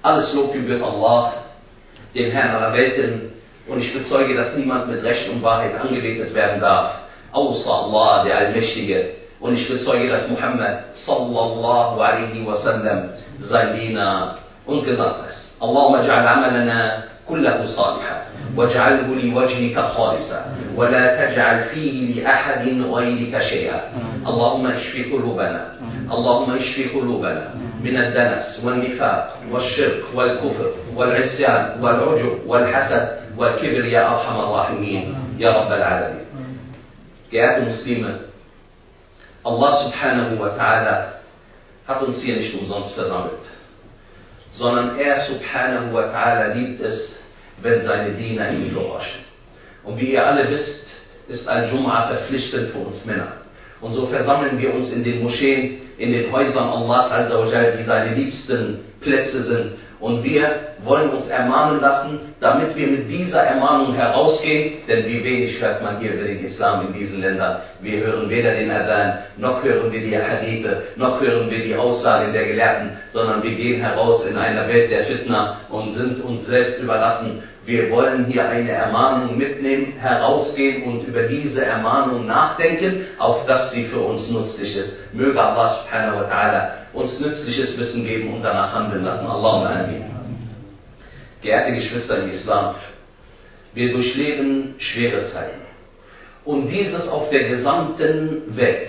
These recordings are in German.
Alles Lob gebührt Allah, dem Herrn aller Welten, und ich bezeuge, dass niemand mit Recht und Wahrheit angebetet werden darf, außer Allah, der Allmächtige. Und ich bezeuge, dass Muhammad sallallahu alaihi wasallam sein Diener und Gesandter ist. Allahumma ja'al amalana kullahu salihan waj'alhu liwajhika khalisa wa la taj'al fihi li ahadin ghayrika shay'a. Allahumma ishfi qulubana, Allahumma ishfi qulubana من الدنس والنفاق والشرك والكفر والعصيان والعجب والحسد والكبر يا أرحم الراحمين يا رب العالمين. Geehrte Muslime, Allah subhanahu wa ta'ala hat uns hier nicht umsonst versammelt, sondern er subhanahu wa ta'ala liebt es, wenn seine Diener ihm gehorchen. Und wie ihr alle wisst, ist Al-Jum'a verpflichtend für uns Männer. Und so versammeln wir uns in den Moscheen, in den Häusern Allahs Azza wa Jal, die seine liebsten Plätze sind. Und wir wollen uns ermahnen lassen, damit wir mit dieser Ermahnung herausgehen, denn wie wenig hört man hier über den Islam in diesen Ländern. Wir hören weder den Adhan, noch hören wir die Hadithe, noch hören wir die Aussagen der Gelehrten, sondern wir gehen heraus in einer Welt der Fitna und sind uns selbst überlassen. Wir wollen hier eine Ermahnung mitnehmen, herausgehen und über diese Ermahnung nachdenken, auf dass sie für uns nützlich ist. Möge Allah subhanahu wa ta'ala uns nützliches Wissen geben und danach handeln lassen. Allahumma amin. Geehrte Geschwister im Islam, wir durchleben schwere Zeiten. Und dieses auf der gesamten Welt.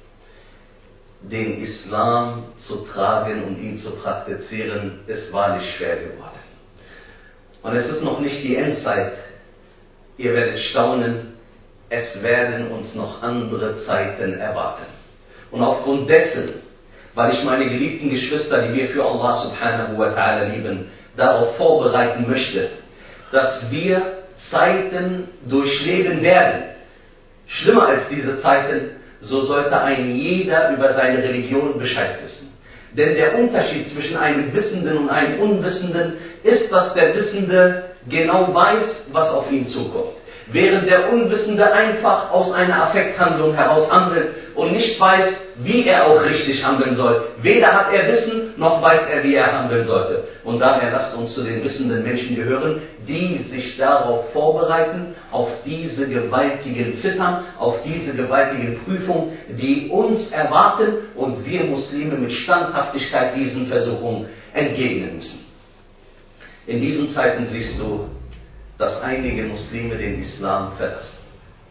Den Islam zu tragen und ihn zu praktizieren, ist wahrlich schwer geworden. Und es ist noch nicht die Endzeit. Ihr werdet staunen, es werden uns noch andere Zeiten erwarten. Und aufgrund dessen, weil ich meine geliebten Geschwister, die wir für Allah subhanahu wa ta'ala lieben, darauf vorbereiten möchte, dass wir Zeiten durchleben werden. Schlimmer als diese Zeiten, so sollte ein jeder über seine Religion Bescheid wissen. Denn der Unterschied zwischen einem Wissenden und einem Unwissenden ist, dass der Wissende genau weiß, was auf ihn zukommt. Während der Unwissende einfach aus einer Affekthandlung heraus handelt und nicht weiß, wie er auch richtig handeln soll. Weder hat er Wissen, noch weiß er, wie er handeln sollte. Und daher lasst uns zu den wissenden Menschen gehören, die sich darauf vorbereiten, auf diese gewaltigen Zittern, auf diese gewaltigen Prüfungen, die uns erwarten und wir Muslime mit Standhaftigkeit diesen Versuchungen entgegnen müssen. In diesen Zeiten siehst du, dass einige Muslime den Islam verlassen.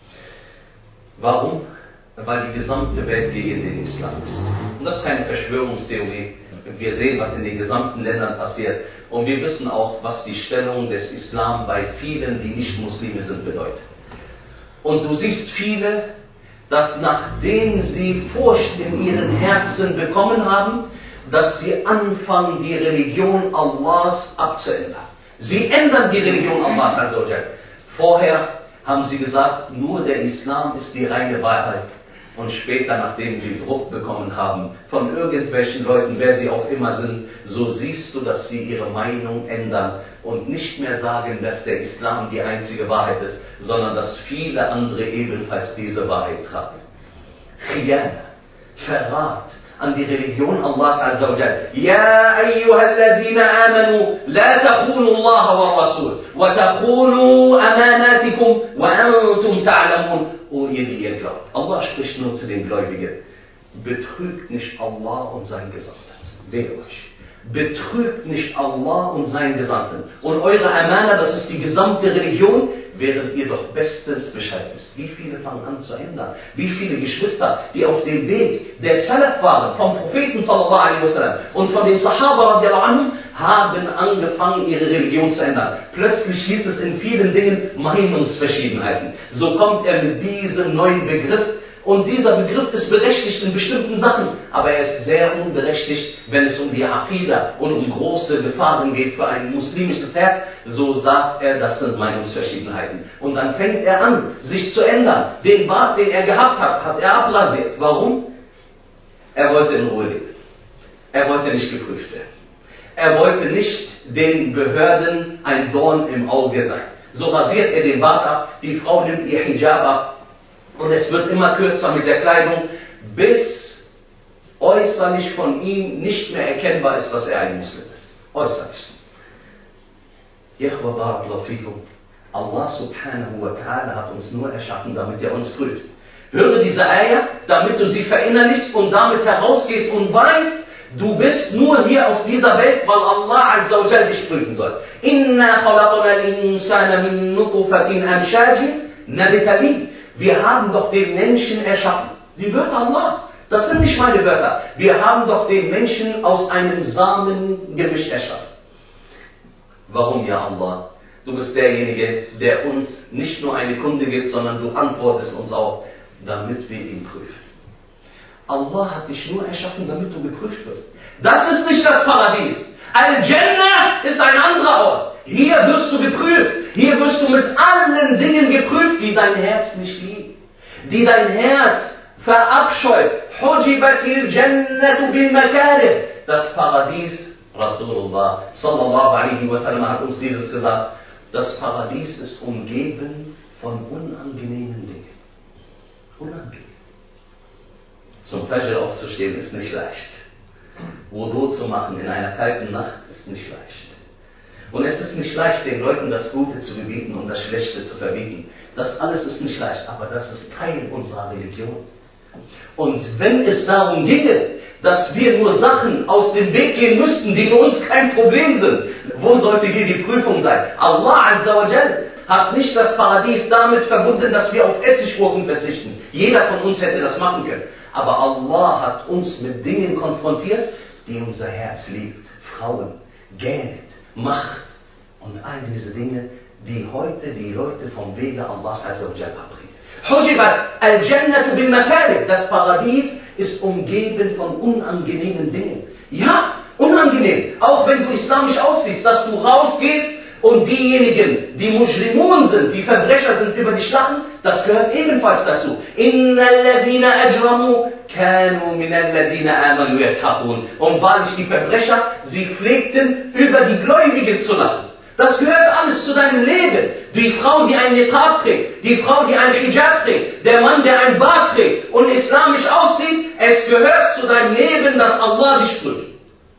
Warum? Weil die gesamte Welt gegen den Islam ist. Und das ist keine Verschwörungstheorie. Wir sehen, was in den gesamten Ländern passiert. Und wir wissen auch, was die Stellung des Islam bei vielen, die nicht Muslime sind, bedeutet. Und du siehst viele, dass nachdem sie Furcht in ihren Herzen bekommen haben, dass sie anfangen, die Religion Allahs abzuändern. Sie ändern die Religion Allahs Azza wa Jal. Vorher haben sie gesagt, nur der Islam ist die reine Wahrheit. Und später, nachdem sie Druck bekommen haben von irgendwelchen Leuten, wer sie auch immer sind, so siehst du, dass sie ihre Meinung ändern und nicht mehr sagen, dass der Islam die einzige Wahrheit ist, sondern dass viele andere ebenfalls diese Wahrheit tragen. Khiyana, Verrat an die Religion Allahs Azza wa Jal. Ya ayyuhallazina amanu, la takhunu Allah wa Rasul, wa takhunu amanatikum, wa antum ta'lamun. O ihr, die ihr glaubt. Allah spricht nur zu den Gläubigen. Betrügt nicht Allah und sein Gesandten. Wehe euch. Betrügt nicht Allah und seinen Gesandten. Und eure Amana, das ist die gesamte Religion, während ihr doch bestens Bescheid wisst. Wie viele fangen an zu ändern? Wie viele Geschwister, die auf dem Weg der Salaf waren, vom Propheten sallallahu alaihi wasallam und von den Sahaba radiallahu anhum, haben angefangen, ihre Religion zu ändern. Plötzlich hieß es in vielen Dingen Meinungsverschiedenheiten. So kommt er mit diesem neuen Begriff. Und dieser Begriff ist berechtigt in bestimmten Sachen, aber er ist sehr unberechtigt, wenn es um die Aqidah und um große Gefahren geht für ein muslimisches Herz. So sagt er, das sind Meinungsverschiedenheiten. Und dann fängt er an, sich zu ändern. Den Bart, den er gehabt hat, hat er abrasiert. Warum? Er wollte in Ruhe leben. Er wollte nicht geprüft werden. Er wollte nicht den Behörden ein Dorn im Auge sein. So rasiert er den Bart ab, die Frau nimmt ihr Hijab ab, und es wird immer kürzer mit der Kleidung, bis äußerlich von ihm nicht mehr erkennbar ist, dass er ein Muslim ist. Äußerlich. Allah subhanahu wa ta'ala hat uns nur erschaffen, damit er uns prüft. Höre diese Eier, damit du sie verinnerlichst und damit herausgehst und weißt, du bist nur hier auf dieser Welt, weil Allah azza wa jalla dich prüfen soll. Inna khalaqna al-insana min nutfatin amshajin nabtali. Wir haben doch den Menschen erschaffen. Die Wörter Allahs, das sind nicht meine Wörter. Wir haben doch den Menschen aus einem Samengemisch erschaffen. Warum, ja Allah? Du bist derjenige, der uns nicht nur eine Kunde gibt, sondern du antwortest uns auch, damit wir ihn prüfen. Allah hat dich nur erschaffen, damit du geprüft wirst. Das ist nicht das Paradies. Al-Jannah ist ein anderer Ort. Hier wirst du geprüft. Hier wirst du mit allen Dingen geprüft, die dein Herz nicht liebt. Die dein Herz verabscheut. Hujibatil Jannatu bil Makarih. Das Paradies, Rasulullah sallallahu alaihi wasallam hat uns dieses gesagt, das Paradies ist umgeben von unangenehmen Dingen. Unangenehm. Zum Fajr aufzustehen ist nicht leicht. Wudu zu machen in einer kalten Nacht ist nicht leicht. Und es ist nicht leicht, den Leuten das Gute zu gebieten und das Schlechte zu verbieten. Das alles ist nicht leicht, aber das ist Teil unserer Religion. Und wenn es darum ginge, dass wir nur Sachen aus dem Weg gehen müssten, die für uns kein Problem sind, wo sollte hier die Prüfung sein? Allah azza wa jal hat nicht das Paradies damit verbunden, dass wir auf Essiggurken verzichten. Jeder von uns hätte das machen können. Aber Allah hat uns mit Dingen konfrontiert, die unser Herz liebt. Frauen, Geld, Macht und all diese Dinge, die heute die Leute vom Wege Allahs azza wa jal abbringen. Hujibat al-Jannatu bil Makarih. Das Paradies ist umgeben von unangenehmen Dingen. Ja, unangenehm. Auch wenn du islamisch aussiehst, dass du rausgehst und diejenigen, die Mujrimun sind, die Verbrecher sind, über dich lachen, das gehört ebenfalls dazu. Innal ladhina ajramu kanu minal ladhina amanu yattaqun. Und wahrlich die Verbrecher, sie pflegten, über die Gläubigen zu lachen. Das gehört alles zu deinem Leben. Die Frau, die einen Niqab trägt, die Frau, die einen Hijab trägt, der Mann, der ein Bart trägt und islamisch aussieht, es gehört zu deinem Leben, dass Allah dich prüft.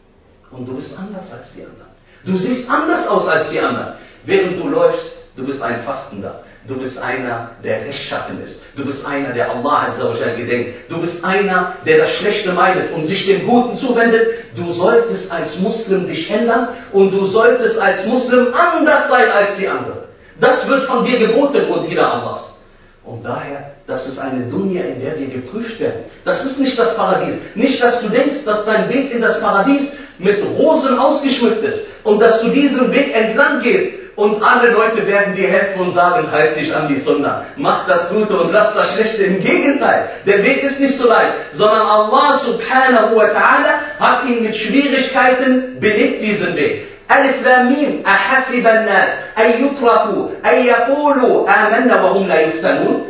Und du bist anders als die anderen. Du siehst anders aus als die anderen. Während du läufst, du bist ein Fastender. Du bist einer, der rechtschaffen ist. Du bist einer, der Allah azza wa jal gedenkt. Du bist einer, der das Schlechte meidet und sich dem Guten zuwendet. Du solltest als Muslim dich ändern und du solltest als Muslim anders sein als die anderen. Das wird von dir geboten, O Diener Allahs. Und daher, das ist eine Dunya, in der wir geprüft werden. Das ist nicht das Paradies. Nicht, dass du denkst, dass dein Weg in das Paradies mit Rosen ausgeschmückt ist und dass du diesen Weg entlang gehst und alle Leute werden dir helfen und sagen, halt dich an die Sunnah, mach das Gute und lass das Schlechte. Im Gegenteil, der Weg ist nicht so leicht, sondern Allah subhanahu wa ta'ala hat ihn mit Schwierigkeiten belegt, diesen Weg. Alif Lam Mim, ahasiba an-nas ay yutraku ay yaqulu amanna wa hum la yuftanun.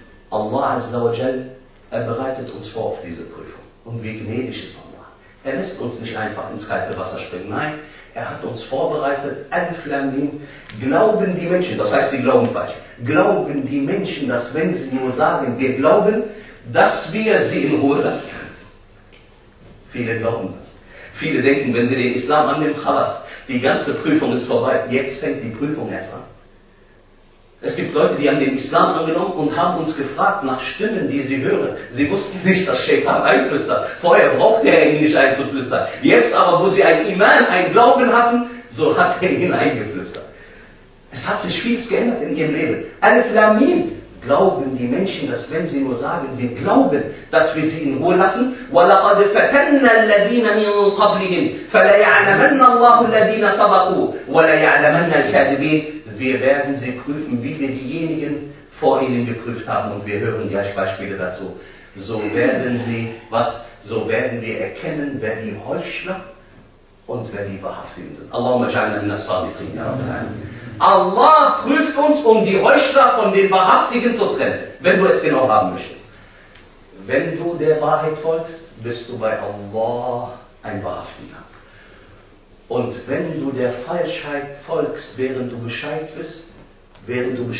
Allah azza wa jal, bereitet uns vor auf diese Prüfung. Und wie gnädig ist Allah. Er lässt uns nicht einfach ins kalte Wasser springen. Nein, er hat uns vorbereitet. Alif Lam Mim. Glauben die Menschen, das heißt, sie glauben falsch. Glauben die Menschen, dass wenn sie nur sagen, wir glauben, dass wir sie in Ruhe lassen? Viele glauben das. Viele denken, wenn sie den Islam annehmen, khalas, die ganze Prüfung ist vorbei. Jetzt fängt die Prüfung erst an. Es gibt Leute, die haben den Islam angenommen und haben uns gefragt nach Stimmen, die sie hören. Sie wussten nicht, dass Shaitan einflüstert. Vorher brauchte er ihn nicht einzuflüstern. Jetzt aber, wo sie ein Iman, ein Glauben hatten, so hat er ihn eingeflüstert. Es hat sich vieles geändert in ihrem Leben. Alif Lam Mim. Glauben die Menschen, dass wenn sie nur sagen, wir glauben, dass wir sie in Ruhe lassen? وَلَقَدْ فَتَنَّ الَّذِينَ مِنْ قَبْلِهِمْ فَلَيَعْلَمَنَّ اللَّهُ الَّذِينَ صَدَقُوا وَلَيَعْلَمَنَّ الْكَاذِبِينَ. Wir werden sie prüfen, wie wir diejenigen vor ihnen geprüft haben. Und wir hören gleich Beispiele dazu. So werden wir erkennen, wer die Heuchler und wer die Wahrhaftigen sind. Allahumma ja'alna minas sadiqin, ya Rabbil alamin. Allah prüft uns, um die Heuchler von den Wahrhaftigen zu trennen, wenn du es genau haben möchtest. Wenn du der Wahrheit folgst, bist du bei Allah ein Wahrhaftiger. Und wenn du der Falschheit folgst, während du Bescheid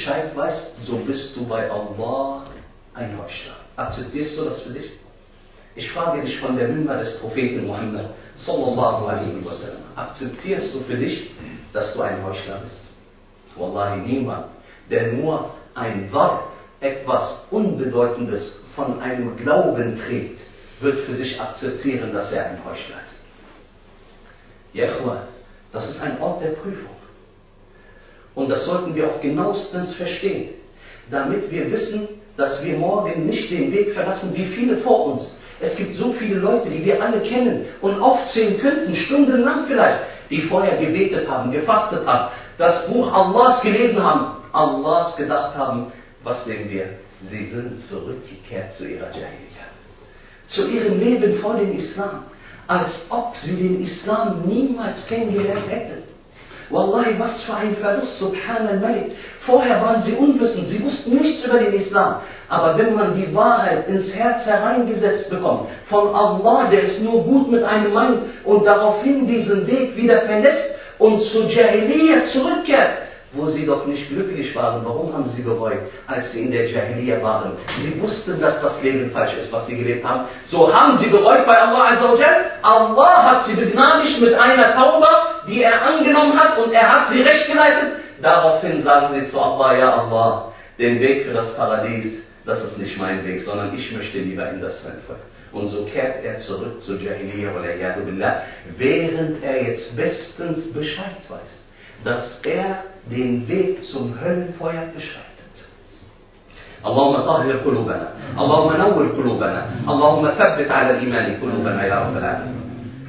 weißt, so bist du bei Allah ein Heuchler. Akzeptierst du das für dich? Ich frage dich von der Mimbar des Propheten Muhammad sallallahu alaihi wasallam. Akzeptierst du für dich, dass du ein Heuchler bist? Wallahi, niemand, der nur ein Wort, etwas Unbedeutendes von einem Glauben trägt, wird für sich akzeptieren, dass er ein Heuchler ist. Ja, das ist ein Ort der Prüfung. Und das sollten wir auch genauestens verstehen, damit wir wissen, dass wir morgen nicht den Weg verlassen wie viele vor uns. Es gibt so viele Leute, die wir alle kennen und aufzählen könnten, stundenlang vielleicht, die vorher gebetet haben, gefastet haben, das Buch Allahs gelesen haben, Allahs gedacht haben. Was sehen wir? Sie sind zurückgekehrt zu ihrer Jahiliya, zu ihrem Leben vor dem Islam, als ob sie den Islam niemals kennengelernt hätten. Wallahi, was für ein Verlust, subhanallah. Vorher waren sie unwissend, sie wussten nichts über den Islam. Aber wenn man die Wahrheit ins Herz hereingesetzt bekommt, von Allah, der es nur gut mit einem meint und daraufhin diesen Weg wieder verlässt und zu Jahiliya zurückkehrt, wo sie doch nicht glücklich waren. Warum haben sie bereut, als sie in der Jahiliya waren? Sie wussten, dass das Leben falsch ist, was sie gelebt haben. So haben sie bereut bei Allah Azza wa Jal. Allah hat sie begnadigt mit einer Tauba, die er angenommen hat, und er hat sie recht geleitet. Daraufhin sagen sie zu Allah: Ja Allah, den Weg für das Paradies, das ist nicht mein Weg, sondern ich möchte lieber in das Höllenfeuer. Und so kehrt er zurück zu Jahiliya, während er jetzt bestens Bescheid weiß, dass er den Weg zum Höllenfeuer beschreitet. Allahumma tahhir qulubana, Allahumma nawwir qulubana, Allahumma thabbit ala al-imani qulubana ya Rabbal Alamin.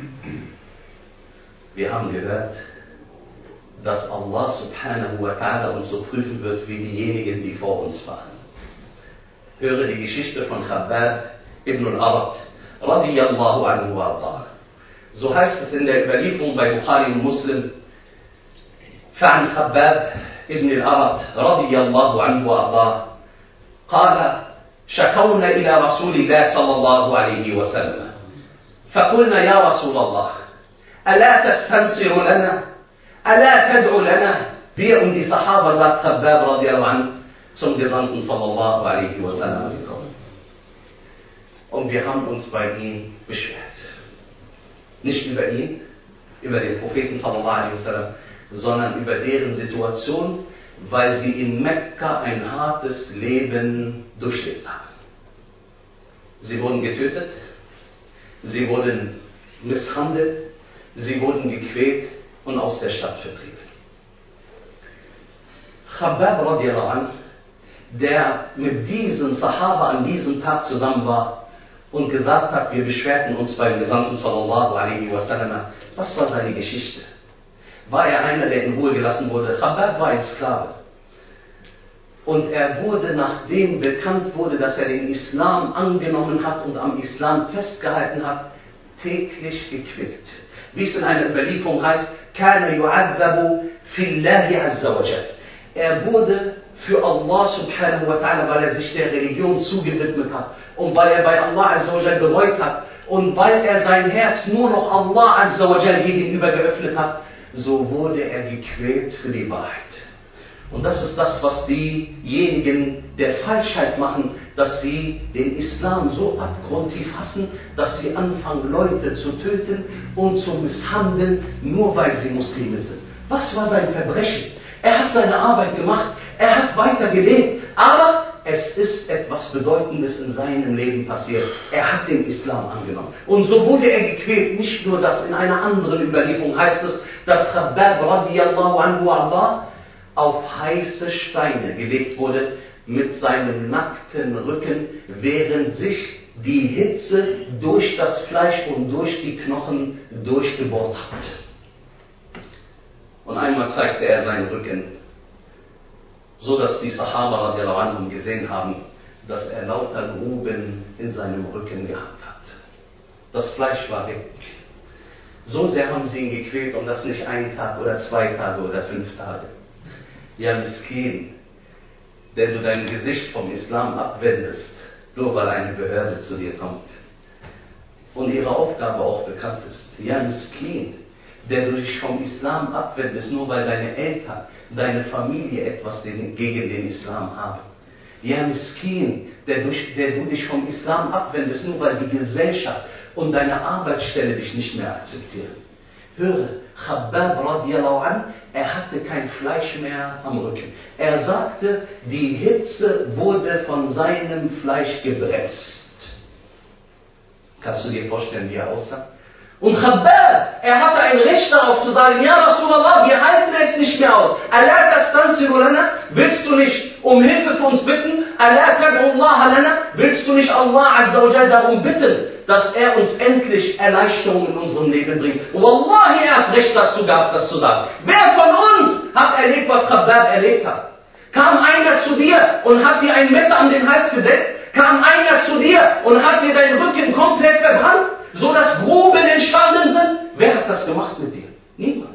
Wir haben gehört, dass Allah subhanahu wa ta'ala uns so prüfen wird wie diejenigen, die vor uns waren. Höre die Geschichte von Khabbab ibn al-Arat radiyallahu anhu wa ardah. So heißt es in der Überlieferung bei Bukhari und Muslim: فعن خباب ابن الأرت رضي الله عنه وأرضاه قال: شكونا إلى رسول الله صلى الله عليه وسلم فقلنا: يا رسول الله ألا تستنصر لنا ألا تدعو لنا. Wir und die Sahaba, sagt Khabbab radiallahu anhu, zum Gesandten sallallahu alaihi wasallam gekommen. Und wir haben uns bei ihm beschwert. Nicht über ihn, über den Propheten sallallahu alaihi wasallam, sondern über deren Situation, weil sie in Mekka ein hartes Leben durchlebt haben. Sie wurden getötet, sie wurden misshandelt, sie wurden gequält und aus der Stadt vertrieben. Khabbab radiallahu anh, der mit diesen Sahaba an diesem Tag zusammen war und gesagt hat: Wir beschwerten uns beim Gesandten sallallahu alaihi wasallam. Was war seine Geschichte? War er einer, der in Ruhe gelassen wurde? Khabbab war ein Sklave. Und er wurde, nachdem bekannt wurde, dass er den Islam angenommen hat und am Islam festgehalten hat, täglich gequält. Wie es in einer Überlieferung heißt: كَانَ يُعَذَّبُ فِي اللَّهِ عَزَّ وَجَلَّ. Er wurde für Allah subhanahu wa ta'ala, weil er sich der Religion zugewidmet hat und weil er bei Allah azza wa jal bereut hat und weil er sein Herz nur noch Allah azza wa jal gegenüber geöffnet hat, so wurde er gequält für die Wahrheit. Und das ist das, was diejenigen der Falschheit machen, dass sie den Islam so abgrundtief hassen, dass sie anfangen, Leute zu töten und zu misshandeln, nur weil sie Muslime sind. Was war sein Verbrechen? Er hat seine Arbeit gemacht, er hat weiter gelebt, aber es ist etwas Bedeutendes in seinem Leben passiert. Er hat den Islam angenommen. Und so wurde er gequält. Nicht nur das, in einer anderen Überlieferung heißt es, dass Khabbab radiyallahu anhu arda auf heiße Steine gelegt wurde mit seinem nackten Rücken, während sich die Hitze durch das Fleisch und durch die Knochen durchgebohrt hat. Und einmal zeigte er seinen Rücken, so dass die Sahaba radiallahu anhum gesehen haben, dass er lauter Gruben in seinem Rücken gehabt hat. Das Fleisch war weg. So sehr haben sie ihn gequält, und das nicht 1 Tag oder 2 Tage oder 5 Tage. Ja, Miskin, der du dein Gesicht vom Islam abwendest, nur weil eine Behörde zu dir kommt und ihre Aufgabe auch bekannt ist. Ja, Miskin, der du dich vom Islam abwendest, nur weil deine Eltern, deine Familie etwas gegen den Islam haben. ja Miskin, der du dich vom Islam abwendest, nur weil die Gesellschaft und deine Arbeitsstelle dich nicht mehr akzeptieren. Höre, Khabbab radiallahu an, er hatte kein Fleisch mehr am Rücken. Er sagte, die Hitze wurde von seinem Fleisch gebremst. Kannst du dir vorstellen, wie er aussah? Und Khabbab, er hatte ein Recht darauf zu sagen, ja Rasulallah, wir halten es nicht mehr aus. Allah tastansiru lana, willst du nicht um Hilfe für uns bitten? Allah tad'u Allah lana, willst du nicht Allah azza wa jal darum bitten, dass er uns endlich Erleichterung in unserem Leben bringt? Wallahi, er hat Recht dazu gehabt, das zu sagen. Wer von uns hat erlebt, was Khabbab erlebt hat? Kam einer zu dir und hat dir ein Messer an den Hals gesetzt? Kam einer zu dir und hat dir deinen Rücken komplett verbrannt, so dass Gruben entstanden sind? Wer hat das gemacht mit dir? Niemand.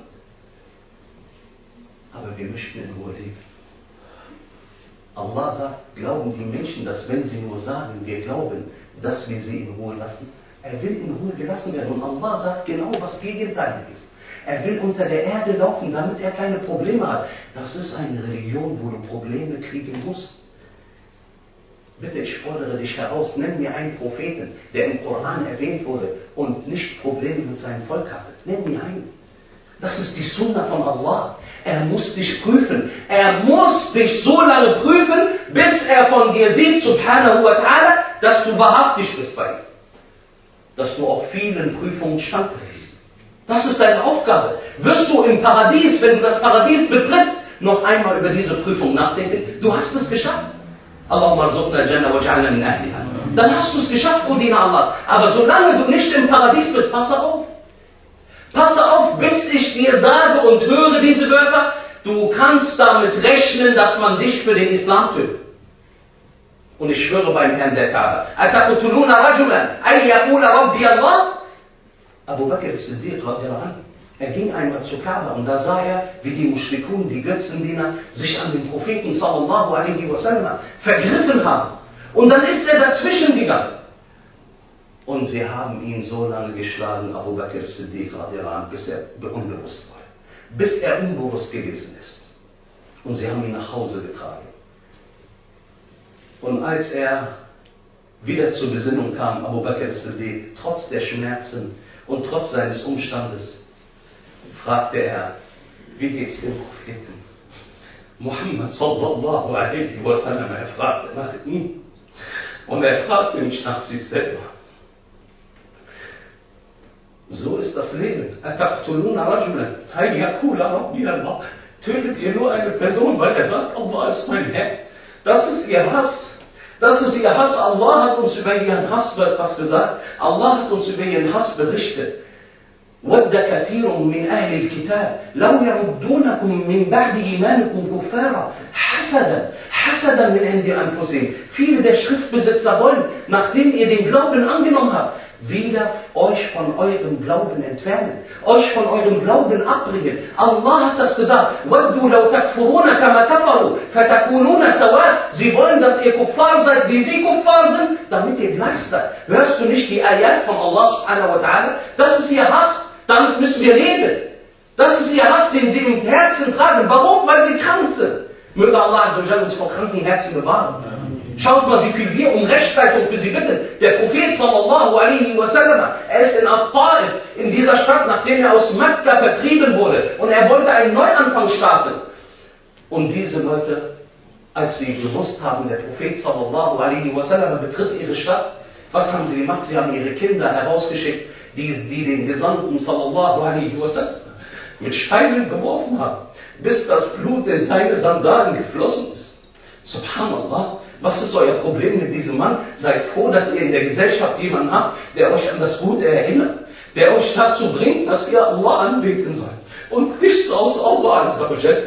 Aber wir möchten in Ruhe leben. Allah sagt, glauben die Menschen, dass wenn sie nur sagen, wir glauben, dass wir sie in Ruhe lassen, er will in Ruhe gelassen werden. Und Allah sagt genau, was gegenteilig ist. Er will unter der Erde laufen, damit er keine Probleme hat. Das ist eine Religion, wo du Probleme kriegen musst. Bitte, ich fordere dich heraus, nenn mir einen Propheten, der im Koran erwähnt wurde und nicht Probleme mit seinem Volk hatte. Nenn mir einen. Das ist die Sunna von Allah. Er muss dich prüfen. Er muss dich so lange prüfen, bis er von dir sieht, subhanahu wa ta'ala, dass du wahrhaftig bist bei ihm. Dass du auf vielen Prüfungen standhältst. Das ist deine Aufgabe. Wirst du im Paradies, wenn du das Paradies betrittst, noch einmal über diese Prüfung nachdenken? Du hast es geschafft. Allahumma arzuqna al-Jannah waj'alna min ahliha. Dann hast du es geschafft, O Diener Allah. Aber solange du nicht im Paradies bist, passe auf. Passe auf, bis ich dir sage und höre diese Wörter, du kannst damit rechnen, dass man dich für den Islam tötet. Und ich schwöre beim Herrn der Kaaba. Ataqtuluna rajulan ay yaqula rabbi Allah. Abu Bakr as-Siddiq radiallahu anhu, er ging einmal zur Kaaba und da sah er, wie die Mushrikun, die Götzendiener, sich an den Propheten sallallahu alaihi wasallam vergriffen haben. Und dann ist er dazwischen gegangen. Und sie haben ihn so lange geschlagen, Abu Bakr as-Siddiq radiallahu anhu, bis er unbewusst war. Bis er unbewusst gewesen ist. Und sie haben ihn nach Hause getragen. Und als er wieder zur Besinnung kam, Abu Bakr as-Siddiq, trotz der Schmerzen und trotz seines Umstandes, fragte er, wie geht's dem Propheten? Muhammad sallallahu alaihi wasallam, er fragte nach ihm. Und er fragte nicht nach sich selber. So ist das Leben. Ataqtuluna rajulan ay yaqula rabbi Allah. Tötet ihr nur eine Person, weil er sagt, Allah ist mein Herr. Das ist ihr Hass. Das ist ihr Hass. Allah hat uns über ihren Hass was gesagt. Allah hat uns über ihren Hass berichtet. وَدَّ كَثِيرٌ مِّنْ أَهْلِ الْكِتَابِ لَوْ يَرُدُّونَكُمْ مِّن بَعْدِ إِيمَانِكُمْ كُفَّارًا حَسَدًا مِّنْ عِندِ أَنفُسِهِمْ. Viele der Schriftbesitzer wollen, nachdem ihr den Glauben angenommen habt, wieder euch von eurem Glauben entfernen, euch von eurem Glauben abbringen. Allah hat das gesagt. وَدُّوا لَوْ تَكْفُرُونَ كَمَا كَفَرُوا فَتَكُونُونَ سَوَاءً. Sie wollen, dass ihr Kuffar seid, wie sie Kuffar sind, damit ihr gleich seid. Hörst du nicht die Ayat von Allah subhanahu wa ta'ala? Das ist ihr Hass. Damit müssen wir leben. Das ist ihr Hass, den sie im Herzen tragen. Warum? Weil sie krank sind. Möge Allah azza wa jalla uns vor kranken Herzen bewahren. Schaut mal, wie viel wir um Rechtleitung für sie bitten. Der Prophet sallallahu alaihi wasallam, er ist in At-Ta'if, in dieser Stadt, nachdem er aus Mekka vertrieben wurde. Und er wollte einen Neuanfang starten. Und diese Leute, als sie gewusst haben, der Prophet sallallahu alaihi wasallam betritt ihre Stadt, was haben sie gemacht? Sie haben ihre Kinder herausgeschickt, die den Gesandten sallallahu alaihi wasallam mit Steinen geworfen haben, bis das Blut in seine Sandalen geflossen ist. Subhanallah. Was ist euer Problem mit diesem Mann? Seid froh, dass ihr in der Gesellschaft jemanden habt, der euch an das Gute erinnert, der euch dazu bringt, dass ihr Allah anbeten sollt. Und nichts aus Allah azza wa jalla.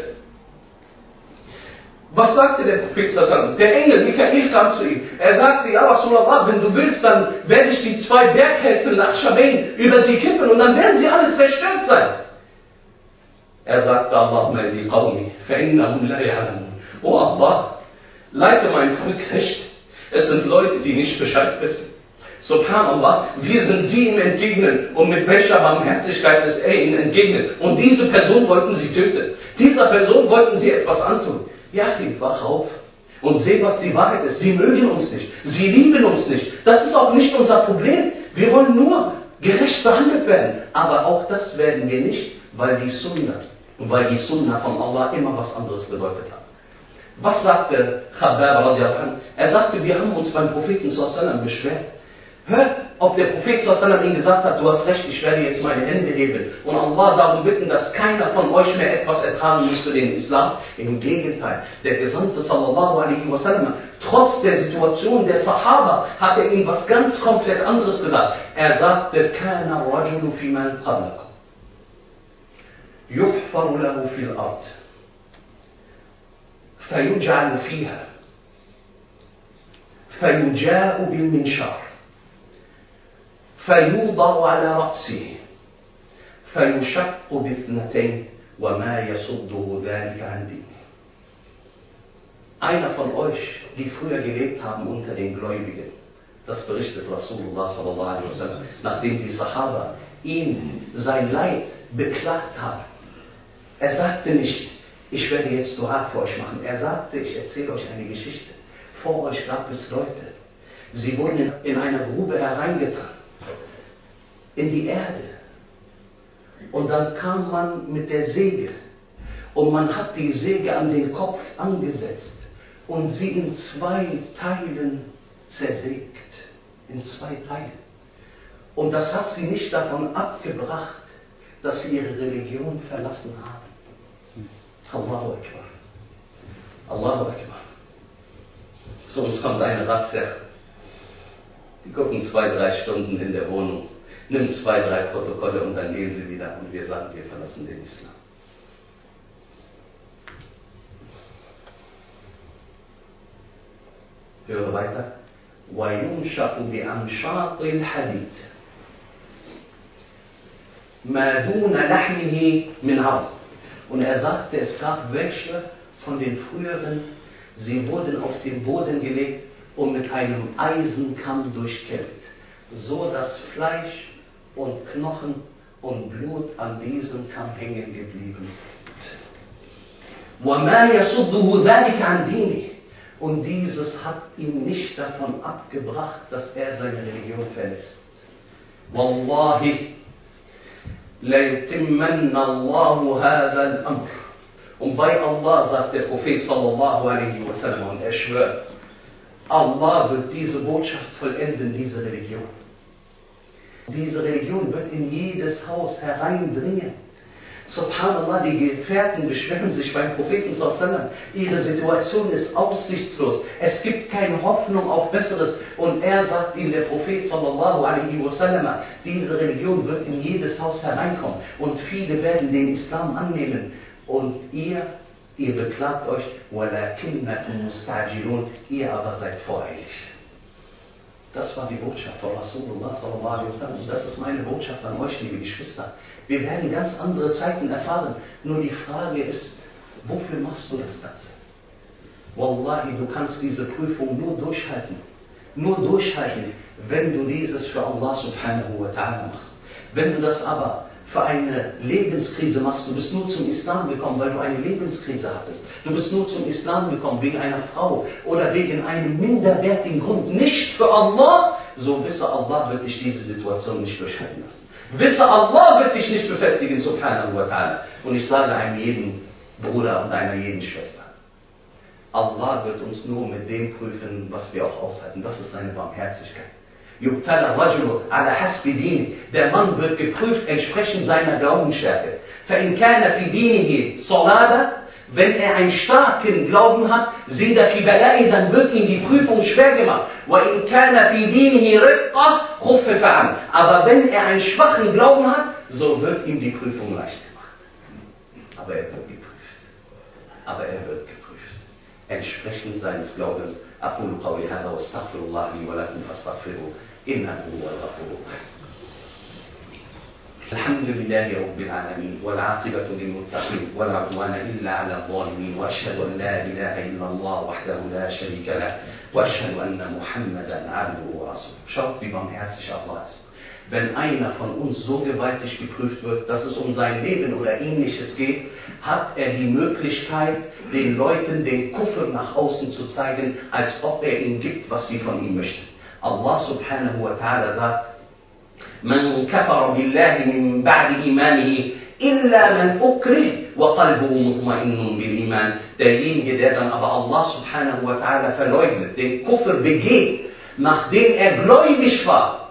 Was sagte der Prophet sallallahu? Der Engel Mikael kam zu ihm. Er sagte, ja Rasulallah, wenn du willst, dann werde ich die 2 Berghälften nach Shabain über sie kippen und dann werden sie alle zerstört sein. Er sagte, Allahumma indi qawmi, fa innahum la ya'lamun. Oh Allah, leite mein Volk recht. Es sind Leute, die nicht Bescheid wissen. Subhanallah, wir sind sie ihm entgegnen. Und mit welcher Barmherzigkeit ist er ihnen entgegnet. Und diese Person wollten sie töten. Dieser Person wollten sie etwas antun. Ja, wach auf. und sehen, was die Wahrheit ist. Sie mögen uns nicht, sie lieben uns nicht. Das ist auch nicht unser Problem. Wir wollen nur gerecht behandelt werden. Aber auch das werden wir nicht, weil die Sunna von Allah immer was anderes bedeutet hat. Was sagte Khabbab radiallahu anhu? Er sagte, wir haben uns beim Propheten sallallahu alaihi wasallam beschwert. Hört, ob der Prophet sallallahu alaihi wasallam ihm gesagt hat, du hast recht, ich werde jetzt meine Hände heben und Allah darum bitten, dass keiner von euch mehr etwas ertragen muss für den Islam. Im Gegenteil, der Gesandte sallallahu alaihi wasallam, trotz der Situation der Sahaba, hat er ihm was ganz komplett anderes gesagt. Er sagte, kana rajulu fi man qablakum yuhfaru lahu fil ard fayuj'alu fiha fayuja'u bil minshar فيوضع على رأسه فيشق باثنتين وما يصده ذلك عن دينه. Einer von euch, die früher gelebt haben unter den Gläubigen, das berichtet Rasulullah sallallahu alaihi wasallam, nachdem die Sahaba ihm sein Leid beklagt haben. Er sagte nicht, ich werde jetzt Dua für euch machen. Er sagte, ich erzähle euch eine Geschichte. Vor euch gab es Leute, sie wurden in eine Grube hereingetan, in die Erde. Und dann kam man mit der Säge und man hat die Säge an den Kopf angesetzt und sie in 2 Teilen zersägt. In 2 Teilen. Und das hat sie nicht davon abgebracht, dass sie ihre Religion verlassen haben. Allahu Akbar. Allahu Akbar. Zu uns kommt eine Razzia. Die gucken 2-3 Stunden in der Wohnung, nimmt 2-3 Protokolle und dann gehen sie wieder und wir sagen, wir verlassen den Islam. Höre weiter. وَيُنْشَقُ بِأَمْشَاطِ الْحَدِيدِ مَا دُونَ لَحْمِهِ مِنْ عَظْمٍ. Und er sagte, es gab welche von den früheren, sie wurden auf den Boden gelegt und mit einem Eisenkamm durchkämmt, so dass Fleisch und Knochen und Blut an diesem Kamm hängen geblieben sind. وَمَا يَصُدُّهُ ذَلِكَ عَنْ دِينِهِ. Und dieses hat ihn nicht davon abgebracht, dass er seine Religion verlässt. Wallahi, لَيُتِمَّنَّ اللَّهُ هَذَا الْأَمْرِ. Und bei Allah sagt der Prophet sallallahu alaihi wasallam, und er schwört, Allah wird diese Botschaft vollenden, diese Religion. Diese Religion wird in jedes Haus hereindringen. Subhanallah, die Gefährten beschweren sich beim Propheten sallallahu alaihi wasallam. Ihre Situation ist aussichtslos. Es gibt keine Hoffnung auf Besseres. Und er sagt ihnen, der Prophet sallallahu alaihi wasallam, diese Religion wird in jedes Haus hereinkommen. Und viele werden den Islam annehmen. Und ihr beklagt euch, وَلَكِنَّكُمْ مُسْتَعْجِلُونَ, ihr aber seid voreilig. Das war die Botschaft von Rasulullah sallallahu alaihi wasallam. Und das ist meine Botschaft an euch, liebe Geschwister. Wir werden ganz andere Zeiten erfahren. Nur die Frage ist, wofür machst du das Ganze? Wallahi, du kannst diese Prüfung nur durchhalten. Nur durchhalten, wenn du dieses für Allah subhanahu wa ta'ala machst. Wenn du das aber für eine Lebenskrise machst, du bist nur zum Islam gekommen, weil du eine Lebenskrise hattest. Du bist nur zum Islam gekommen wegen einer Frau oder wegen einem minderwertigen Grund, nicht für Allah, so wisse, Allah wird dich diese Situation nicht durchhalten lassen. Wisse, Allah wird dich nicht befestigen, subhanahu wa ta'ala. Und ich sage einem jeden Bruder und einer jeden Schwester, Allah wird uns nur mit dem prüfen, was wir auch aushalten. Das ist seine Barmherzigkeit. يُبْتَلَى الرَّجُلُ عَلَى حَسْبِ دِينِهِ. Der Mann wird geprüft entsprechend seiner Glaubensstärke. فَإِنْ كَانَ فِي دِينِهِ صَلَابًا. Wenn er einen starken Glauben hat, زِيدَ فِي بَلَائِهِ, dann wird ihm die Prüfung schwer gemacht. وَإِنْ كَانَ فِي دِينِهِ رِقًّا خُفِّفَ عَنْهُ. Aber wenn er einen schwachen Glauben hat, so wird ihm die Prüfung leicht gemacht. Aber er wird geprüft. Entsprechend seines Glaubens. أقول قولي هذا واستغفر الله لي ولكم فاستغفروه إنه هو الغفور الرحيم. الحمد لله رب العالمين والعاقبة للمتقين ولا عدوان إلا على الظالمين وأشهد أن لا إله إلا الله وحده لا شريك له وأشهد أن محمدا عبده ورسوله. Schaut, wie barmherzig Allah ist. wenn einer von uns so gewaltig geprüft wird, dass es um sein Leben oder Ähnliches geht, hat er die Möglichkeit, den Leuten den Kufr nach außen zu zeigen, als ob er ihnen gibt, was sie von ihm möchten. Allah subhanahu wa ta'ala sagt, Man kafara billahi min ba'di imanihi illa man ukrih wa qalbuhu mutma'innun bil iman. Derjenige, der dann aber Allah subhanahu wa ta'ala verleugnet, den Kufr begeht, nachdem er gläubig war,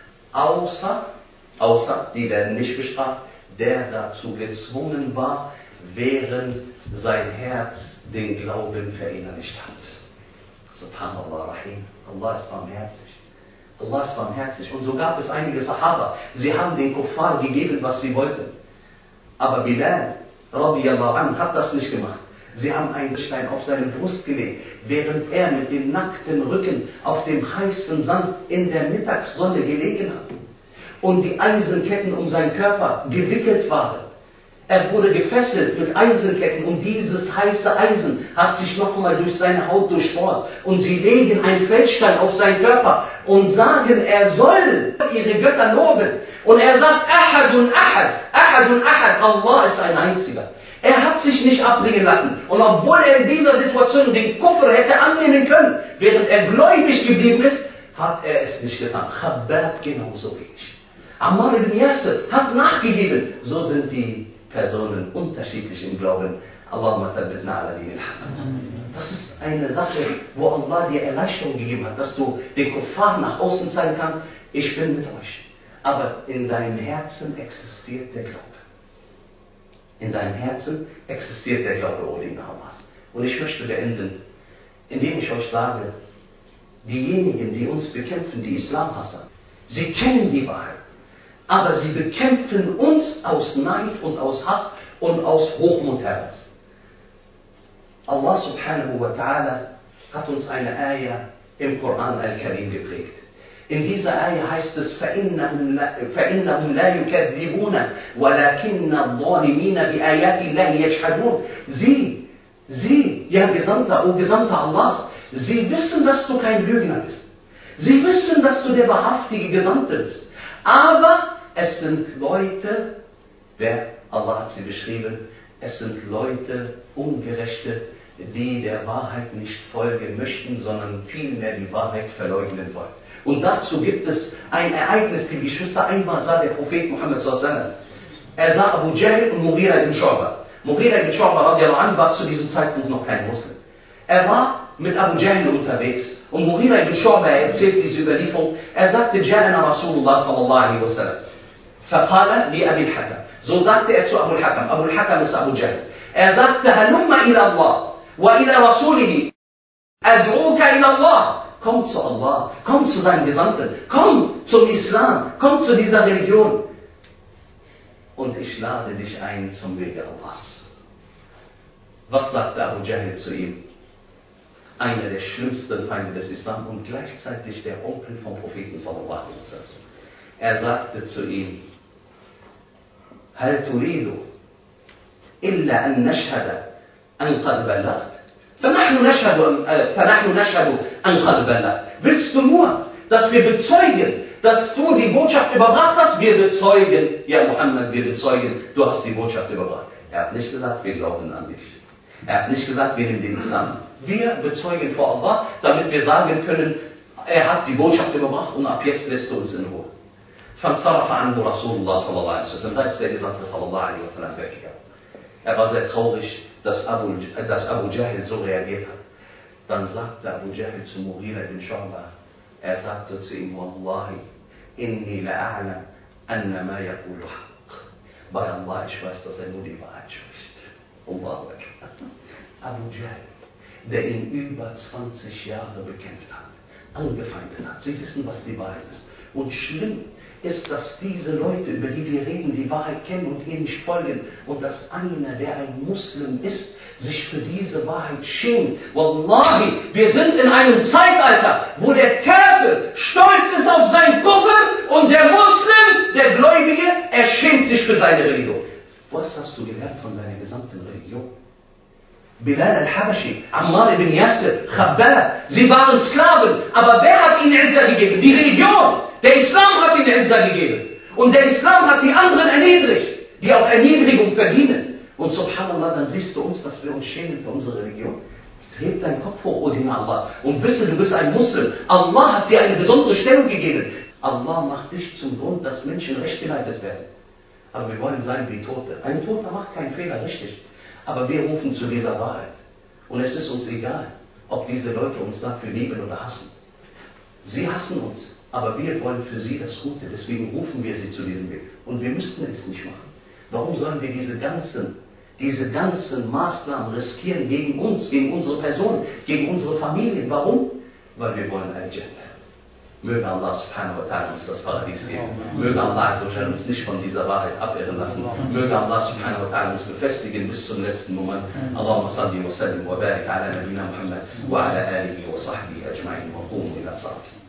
außer, die werden nicht bestraft, der dazu gezwungen war, während sein Herz den Glauben verinnerlicht hat. Subhanallah Rahim. Allah ist barmherzig. Allah ist barmherzig. Und so gab es einige Sahaba, sie haben den Kuffar gegeben, was sie wollten. Aber Bilal, radiyallahu anhu, hat das nicht gemacht. Sie haben einen Stein auf seine Brust gelegt, während er mit dem nackten Rücken auf dem heißen Sand in der Mittagssonne gelegen hat. Und die Eisenketten um seinen Körper gewickelt waren. Er wurde gefesselt mit Eisenketten und dieses heiße Eisen hat sich nochmal durch seine Haut durchbohrt. Und sie legen einen Feldstein auf seinen Körper und sagen, er soll ihre Götter loben. Und er sagt, Ahadun Ahad, Ahadun Ahad, Allah ist ein Einziger. Er hat sich nicht abbringen lassen. Und obwohl er in dieser Situation den Kufr hätte annehmen können, während er gläubig geblieben ist, hat er es nicht getan. Khabbab genauso wenig. Ammar ibn Yasir hat nachgegeben. So sind die Personen unterschiedlich im Glauben. Allahumma thabbitna ala dinil haqq. Das ist eine Sache, wo Allah dir Erleichterung gegeben hat, dass du den Kuffar nach außen zeigen kannst, ich bin mit euch. Aber in deinem Herzen existiert der Glaube. In deinem Herzen existiert der Glaube, O Diener Allahs. Und ich möchte beenden, indem ich euch sage, diejenigen, die uns bekämpfen, die Islamhasser, sie kennen die Wahrheit. Aber sie bekämpfen uns aus Neid und aus Hass und aus Hochmut heraus. Allah subhanahu wa ta'ala hat uns eine Ayah im Koran al-Karim geprägt. In dieser Ayah heißt es, فَإِنَّهُمْ لَا يُكَذِّبُونَ وَلَكِنَّ الظَّالِمِينَ بِآيَاتِ اللَّهِ يَجْحَدُونَ. Sie, ja Gesandter, O Gesandter Allahs, sie wissen, dass du kein Lügner bist. Sie wissen, dass du der wahrhaftige Gesandte bist. Aber es sind Leute, Allah hat sie beschrieben, es sind Leute, Ungerechte, die der Wahrheit nicht folgen möchten, sondern vielmehr die Wahrheit verleugnen wollen. Und dazu gibt es ein Ereignis, die Geschwister, einmal sah der Prophet Muhammad sallallahu alaihi wasallam. Er sah Abu Jahl und Mughira ibn Shu'ba. Mughira ibn Shu'ba radiallahu anhu war zu diesem Zeitpunkt noch kein Muslim. Er war mit Abu Jahl unterwegs und Mughira ibn Shu'ba erzählt diese Überlieferung. Er sagte, Ja'ana Rasulullah sallallahu alaihi wasallam. فقال لأبي الحكم. So sagte er zu Abu al-Hakam. Abu al-Hakam ist Abu Jahl. Er sagte, Halumma ila Allah wa ila Rasulihi. Ad'uka ila Allah. Komm zu Allah, komm zu seinem Gesandten, komm zum Islam, komm zu dieser Religion. Und ich lade dich ein zum Wege Allahs. Was sagte Abu Jahl zu ihm? Einer der schlimmsten Feinde des Islam und gleichzeitig der Onkel vom Propheten sallallahu alaihi wasallam. Er sagte zu ihm, هل تريد إلا أن نشهد أن قد بلغت فنحن نشهد أن قد بلغت. Willst du nur, dass wir bezeugen, dass du die Botschaft überbracht hast? Wir bezeugen, ja Muhammad, wir bezeugen, du hast die Botschaft überbracht. Er hat nicht gesagt, wir glauben an dich. Er hat nicht gesagt, wir nehmen den Islam. Wir bezeugen vor Allah, damit wir sagen können, er hat die Botschaft überbracht und ab jetzt lässt du uns in Ruhe. فانصرف عنه رسول الله صلى الله عليه وسلم. Da ist der Gesandte sallallahu alaihi wasallam weggegangen. Er war sehr traurig, dass Abu Jahl so reagiert hat. Dann sagte Abu Jahl zu Mughira ibn Shu'ba, er sagte zu ihm, Wallahi, inni la'a'lam anna ma yaqulu haqq. Bei Allah, ich weiß, dass er nur die Wahrheit spricht. Allahu Akbar. Abu Jahl, der ihn über 20 Jahre bekämpft hat, angefeindet hat. Sie wissen, was die Wahrheit ist. Und schlimm ist, dass diese Leute, über die wir reden, die Wahrheit kennen und ihr nicht folgen. Und dass einer, der ein Muslim ist, sich für diese Wahrheit schämt. Wallahi, wir sind in einem Zeitalter, wo der Kafir stolz ist auf sein Kufr und der Muslim, der Gläubige, er schämt sich für seine Religion. Was hast du gelernt von deiner gesamten Religion? Bilal al-Habashi, Ammar ibn Yasir, Khabbab, sie waren Sklaven, aber wer hat ihnen Izza gegeben? Die Religion. Der Islam hat ihnen Izza gegeben. Und der Islam hat die anderen erniedrigt, die auch Erniedrigung verdienen. Und subhanallah, dann siehst du uns, dass wir uns schämen für unsere Religion. Heb deinen Kopf hoch, O Diener Allah, und wisse, du bist ein Muslim. Allah hat dir eine besondere Stellung gegeben. Allah macht dich zum Grund, dass Menschen rechtgeleitet werden. Aber wir wollen sein wie Tote. Ein Toter macht keinen Fehler, richtig. Aber wir rufen zu dieser Wahrheit. Und es ist uns egal, ob diese Leute uns dafür lieben oder hassen. Sie hassen uns, aber wir wollen für sie das Gute. Deswegen rufen wir sie zu diesem Weg. Und wir müssten es nicht machen. Warum sollen wir diese ganzen Maßnahmen riskieren gegen uns, gegen unsere Person, gegen unsere Familien? Warum? Weil wir wollen Al-Jannah. Möge Allah subhanahu wa ta'ala uns das Paradies geben. Möge Allah uns nicht von dieser Wahrheit abirren lassen. Möge Allah subhanahu wa ta'ala uns befestigen bis zum letzten Moment. Allahumma salli wa sallim wa barik ala nabina Muhammad wa ala alihi wa sahbihi ajma'in wa qumu ila salati.